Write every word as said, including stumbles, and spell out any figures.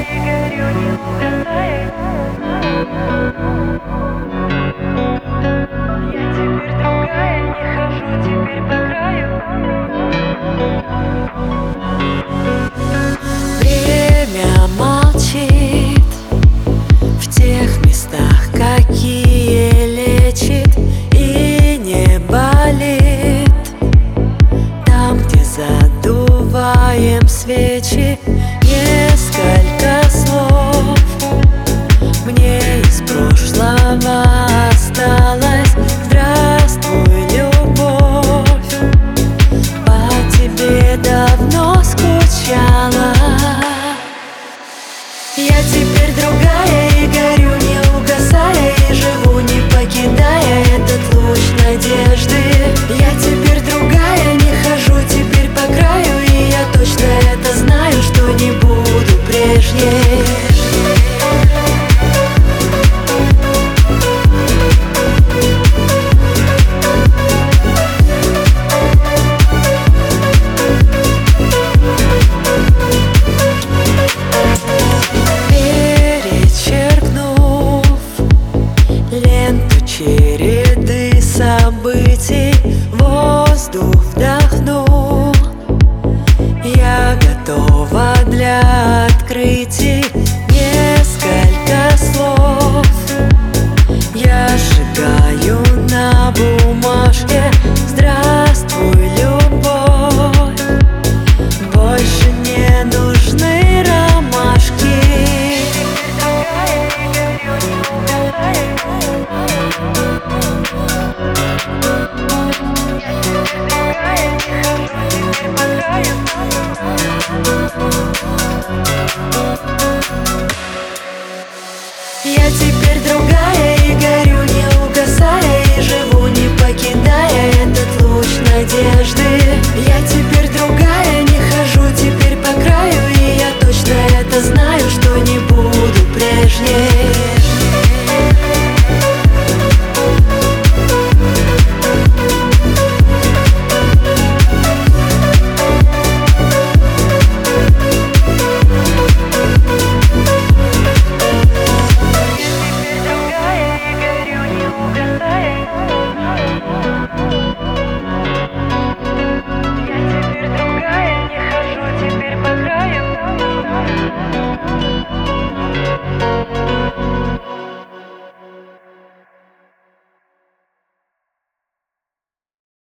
и горю, не угасая. Я теперь другая, не хожу теперь по краю. Время молчит в тех местах, какие лечит и не болит. Там, где задуваем свечи, несколько слов мне из прошлого осталось. Здравствуй, любовь, по тебе давно скучала. Я теперь другая и горю, не угасая, и живу, не покидая этот луч надежды. Я теперь другая, не хожу теперь по краю, и я точно это знаю, что не буду прежней. Череды событий воздух вдохнул. Я готова для открытия.